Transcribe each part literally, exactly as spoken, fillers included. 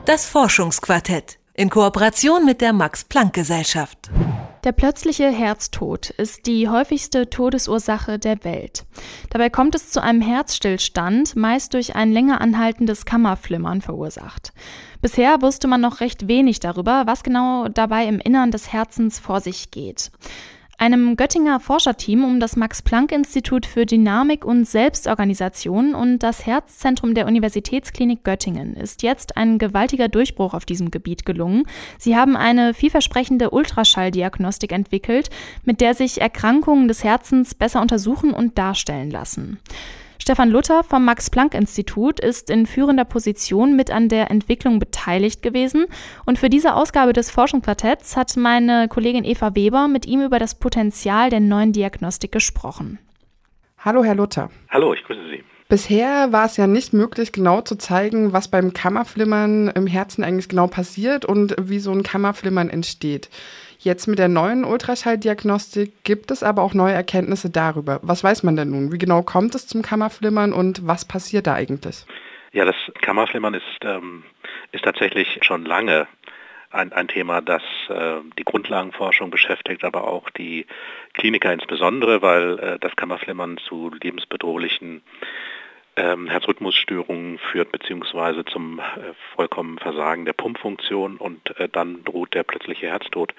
Das Forschungsquartett in Kooperation mit der Max-Planck-Gesellschaft. Der plötzliche Herztod ist die häufigste Todesursache der Welt. Dabei kommt es zu einem Herzstillstand, meist durch ein länger anhaltendes Kammerflimmern verursacht. Bisher wusste man noch recht wenig darüber, was genau dabei im Innern des Herzens vor sich geht. Einem Göttinger Forscherteam um das Max-Planck-Institut für Dynamik und Selbstorganisation und das Herzzentrum der Universitätsklinik Göttingen ist jetzt ein gewaltiger Durchbruch auf diesem Gebiet gelungen. Sie haben eine vielversprechende Ultraschalldiagnostik entwickelt, mit der sich Erkrankungen des Herzens besser untersuchen und darstellen lassen. Stefan Luther vom Max-Planck-Institut ist in führender Position mit an der Entwicklung beteiligt gewesen. Und für diese Ausgabe des Forschungsquartetts hat meine Kollegin Eva Weber mit ihm über das Potenzial der neuen Diagnostik gesprochen. Hallo, Herr Luther. Hallo, ich grüße Sie. Bisher war es ja nicht möglich, genau zu zeigen, was beim Kammerflimmern im Herzen eigentlich genau passiert und wie so ein Kammerflimmern entsteht. Jetzt mit der neuen Ultraschalldiagnostik gibt es aber auch neue Erkenntnisse darüber. Was weiß man denn nun? Wie genau kommt es zum Kammerflimmern und was passiert da eigentlich? Ja, das Kammerflimmern ist, ähm, ist tatsächlich schon lange ein, ein Thema, das äh, die Grundlagenforschung beschäftigt, aber auch die Kliniker insbesondere, weil äh, das Kammerflimmern zu lebensbedrohlichen ähm, Herzrhythmusstörungen führt, beziehungsweise zum äh, vollkommenen Versagen der Pumpfunktion und äh, dann droht der plötzliche Herztod.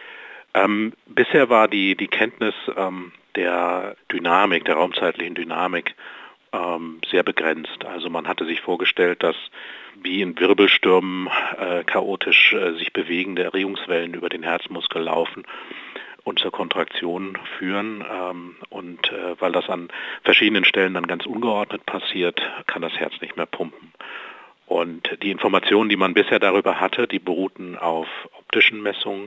Ähm, bisher war die, die Kenntnis ähm, der Dynamik, der raumzeitlichen Dynamik ähm, sehr begrenzt. Also man hatte sich vorgestellt, dass wie in Wirbelstürmen äh, chaotisch äh, sich bewegende Erregungswellen über den Herzmuskel laufen und zur Kontraktion führen. Ähm, und äh, weil das an verschiedenen Stellen dann ganz ungeordnet passiert, kann das Herz nicht mehr pumpen. Und die Informationen, die man bisher darüber hatte, die beruhten auf optischen Messungen,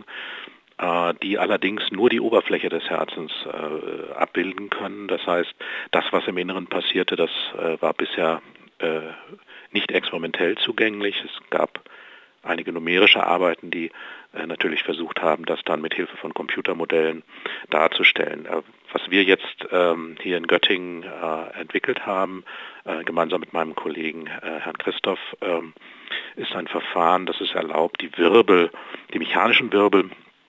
äh, die allerdings nur die Oberfläche des Herzens äh, abbilden können. Das heißt, das, was im Inneren passierte, das äh, war bisher äh, nicht experimentell zugänglich. Es gab einige numerische Arbeiten, die äh, natürlich versucht haben, das dann mit Hilfe von Computermodellen darzustellen. Äh, was wir jetzt ähm, hier in Göttingen äh, entwickelt haben, äh, gemeinsam mit meinem Kollegen äh, Herrn Christoph, äh, ist ein Verfahren, das es erlaubt, die Wirbel, die mechanischen Wirbel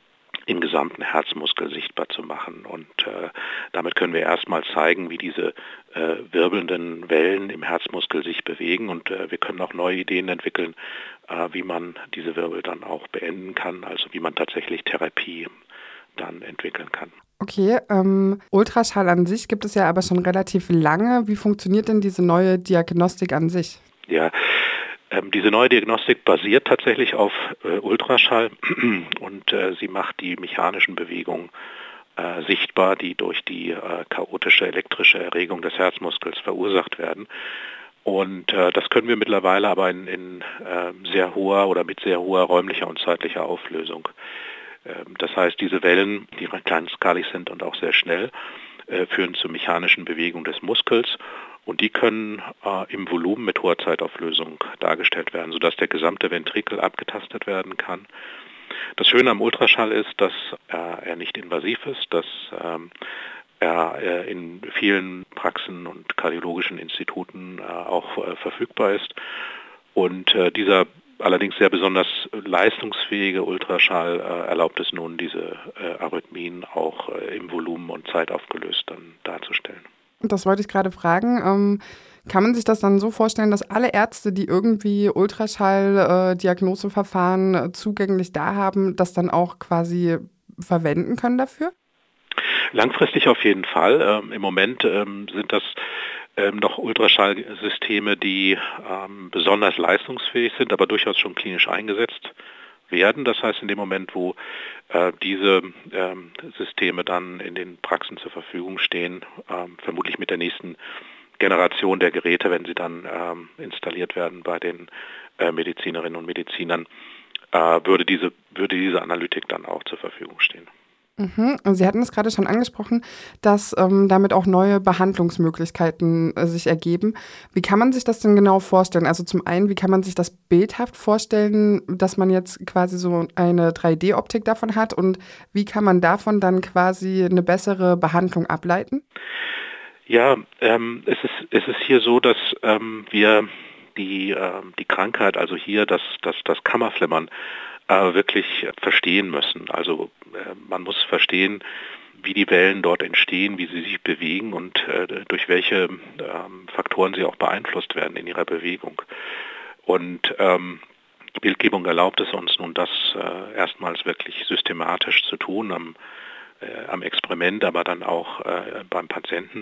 im gesamten Herzmuskel sichtbar zu machen. Und äh, damit können wir erstmal zeigen, wie diese äh, wirbelnden Wellen im Herzmuskel sich bewegen. Und äh, wir können auch neue Ideen entwickeln, äh, wie man diese Wirbel dann auch beenden kann, also wie man tatsächlich Therapie dann entwickeln kann. Okay, ähm, Ultraschall an sich gibt es ja aber schon relativ lange. Wie funktioniert denn diese neue Diagnostik an sich? Ja, Ähm, diese neue Diagnostik basiert tatsächlich auf äh, Ultraschall und äh, sie macht die mechanischen Bewegungen äh, sichtbar, die durch die äh, chaotische elektrische Erregung des Herzmuskels verursacht werden. Und äh, das können wir mittlerweile aber in, in äh, sehr hoher oder mit sehr hoher räumlicher und zeitlicher Auflösung. Ähm, das heißt, diese Wellen, die kleinskalig sind und auch sehr schnell, äh, führen zur mechanischen Bewegung des Muskels. Und die können äh, im Volumen mit hoher Zeitauflösung dargestellt werden, sodass der gesamte Ventrikel abgetastet werden kann. Das Schöne am Ultraschall ist, dass äh, er nicht invasiv ist, dass ähm, er äh, in vielen Praxen und kardiologischen Instituten äh, auch äh, verfügbar ist. Und äh, dieser allerdings sehr besonders leistungsfähige Ultraschall äh, erlaubt es nun, diese äh, Arrhythmien auch äh, im Volumen und zeitaufgelöst dann darzustellen. Das wollte ich gerade fragen. Ähm, kann man sich das dann so vorstellen, dass alle Ärzte, die irgendwie Ultraschall-Diagnoseverfahren äh, zugänglich da haben, das dann auch quasi verwenden können dafür? Langfristig auf jeden Fall. Ähm, Im Moment ähm, sind das ähm, noch Ultraschallsysteme, die ähm, besonders leistungsfähig sind, aber durchaus schon klinisch eingesetzt werden. Das heißt, in dem Moment, wo äh, diese ähm, Systeme dann in den Praxen zur Verfügung stehen, ähm, vermutlich mit der nächsten Generation der Geräte, wenn sie dann ähm, installiert werden bei den äh, Medizinerinnen und Medizinern, äh, würde diese, würde diese Analytik dann auch zur Verfügung stehen. Mhm. Sie hatten es gerade schon angesprochen, dass ähm, damit auch neue Behandlungsmöglichkeiten äh, sich ergeben. Wie kann man sich das denn genau vorstellen? Also zum einen, wie kann man sich das bildhaft vorstellen, dass man jetzt quasi so eine drei D Optik davon hat und wie kann man davon dann quasi eine bessere Behandlung ableiten? Ja, ähm, es ist, es ist hier so, dass ähm, wir die, äh, die Krankheit, also hier das, das, das Kammerflimmern, äh, wirklich verstehen müssen. Also äh, man muss verstehen, wie die Wellen dort entstehen, wie sie sich bewegen und äh, durch welche äh, Faktoren sie auch beeinflusst werden in ihrer Bewegung. Und ähm, die Bildgebung erlaubt es uns nun, das äh, erstmals wirklich systematisch zu tun, am, äh, am Experiment, aber dann auch äh, beim Patienten.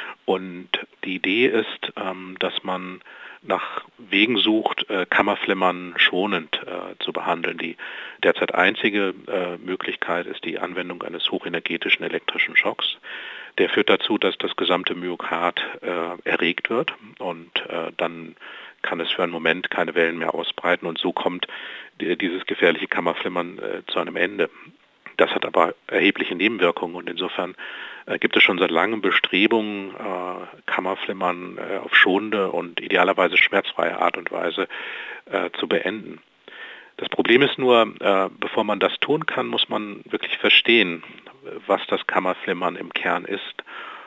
Und die Idee ist, ähm, dass man nach Wegen sucht, äh, Kammerflimmern schonend äh, zu behandeln. Die derzeit einzige äh, Möglichkeit ist die Anwendung eines hochenergetischen elektrischen Schocks. Der führt dazu, dass das gesamte Myokard äh, erregt wird und äh, dann kann es für einen Moment keine Wellen mehr ausbreiten und so kommt die, dieses gefährliche Kammerflimmern äh, zu einem Ende. Das hat aber erhebliche Nebenwirkungen und insofern äh, gibt es schon seit langem Bestrebungen, äh, Kammerflimmern äh, auf schonende und idealerweise schmerzfreie Art und Weise äh, zu beenden. Das Problem ist nur, äh, bevor man das tun kann, muss man wirklich verstehen, was das Kammerflimmern im Kern ist.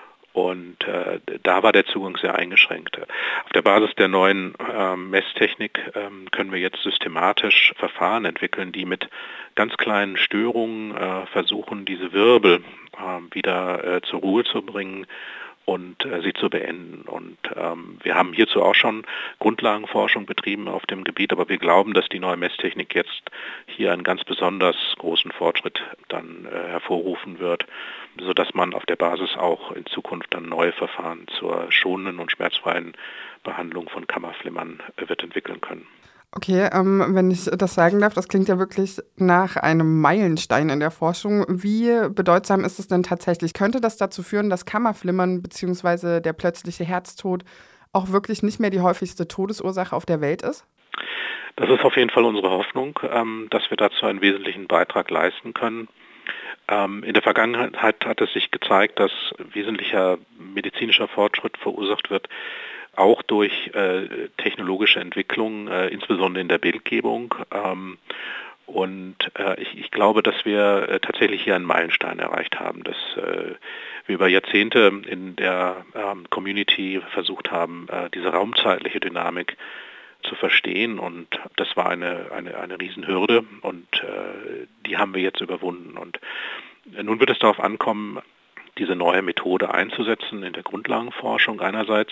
Und äh, da war der Zugang sehr eingeschränkt. Auf der Basis der neuen äh, Messtechnik äh, können wir jetzt systematisch Verfahren entwickeln, die mit ganz kleinen Störungen äh, versuchen, diese Wirbel äh, wieder äh, zur Ruhe zu bringen und äh, sie zu beenden. Und ähm, wir haben hierzu auch schon Grundlagenforschung betrieben auf dem Gebiet, aber wir glauben, dass die neue Messtechnik jetzt hier einen ganz besonders großen Fortschritt dann äh, hervorrufen wird, sodass man auf der Basis auch in Zukunft dann neue Verfahren zur schonenden und schmerzfreien Behandlung von Kammerflimmern äh, wird entwickeln können. Okay, ähm, wenn ich das sagen darf, das klingt ja wirklich nach einem Meilenstein in der Forschung. Wie bedeutsam ist es denn tatsächlich? Könnte das dazu führen, dass Kammerflimmern bzw. der plötzliche Herztod auch wirklich nicht mehr die häufigste Todesursache auf der Welt ist? Das ist auf jeden Fall unsere Hoffnung, ähm, dass wir dazu einen wesentlichen Beitrag leisten können. Ähm, in der Vergangenheit hat es sich gezeigt, dass wesentlicher medizinischer Fortschritt verursacht wird, auch durch äh, technologische Entwicklungen, äh, insbesondere in der Bildgebung. Ähm, und äh, ich, ich glaube, dass wir äh, tatsächlich hier einen Meilenstein erreicht haben, dass äh, wir über Jahrzehnte in der ähm, Community versucht haben, äh, diese raumzeitliche Dynamik zu verstehen. Und das war eine, eine, eine Riesenhürde und äh, die haben wir jetzt überwunden. Und äh, nun wird es darauf ankommen, diese neue Methode einzusetzen in der Grundlagenforschung einerseits,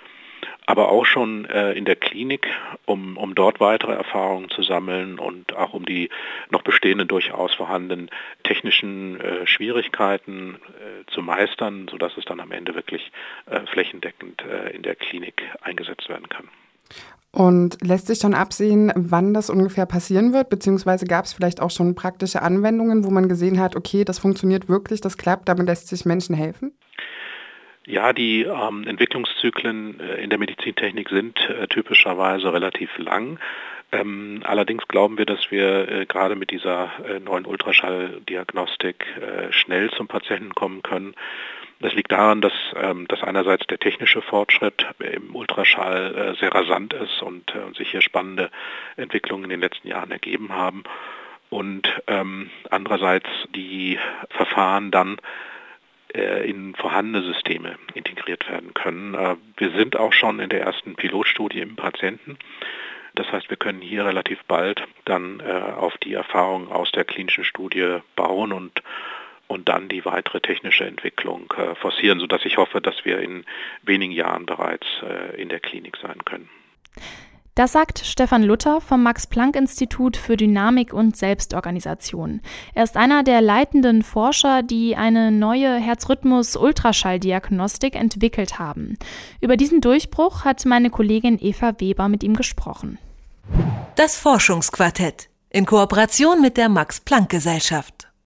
aber auch schon äh, in der Klinik, um, um dort weitere Erfahrungen zu sammeln und auch um die noch bestehenden, durchaus vorhandenen technischen äh, Schwierigkeiten äh, zu meistern, sodass es dann am Ende wirklich äh, flächendeckend äh, in der Klinik eingesetzt werden kann. Und lässt sich schon absehen, wann das ungefähr passieren wird? Beziehungsweise gab es vielleicht auch schon praktische Anwendungen, wo man gesehen hat, okay, das funktioniert wirklich, das klappt, damit lässt sich Menschen helfen? Ja, die ähm, Entwicklungszyklen äh, in der Medizintechnik sind äh, typischerweise relativ lang. Ähm, allerdings glauben wir, dass wir äh, gerade mit dieser äh, neuen Ultraschalldiagnostik äh, schnell zum Patienten kommen können. Das liegt daran, dass, ähm, dass einerseits der technische Fortschritt im Ultraschall äh, sehr rasant ist und äh, sich hier spannende Entwicklungen in den letzten Jahren ergeben haben. Und ähm, andererseits die Verfahren dann in vorhandene Systeme integriert werden können. Wir sind auch schon in der ersten Pilotstudie im Patienten. Das heißt, wir können hier relativ bald dann auf die Erfahrungen aus der klinischen Studie bauen und, und dann die weitere technische Entwicklung forcieren, sodass ich hoffe, dass wir in wenigen Jahren bereits in der Klinik sein können. Das sagt Stefan Luther vom Max-Planck-Institut für Dynamik und Selbstorganisation. Er ist einer der leitenden Forscher, die eine neue Herzrhythmus-Ultraschalldiagnostik entwickelt haben. Über diesen Durchbruch hat meine Kollegin Eva Weber mit ihm gesprochen. Das Forschungsquartett in Kooperation mit der Max-Planck-Gesellschaft.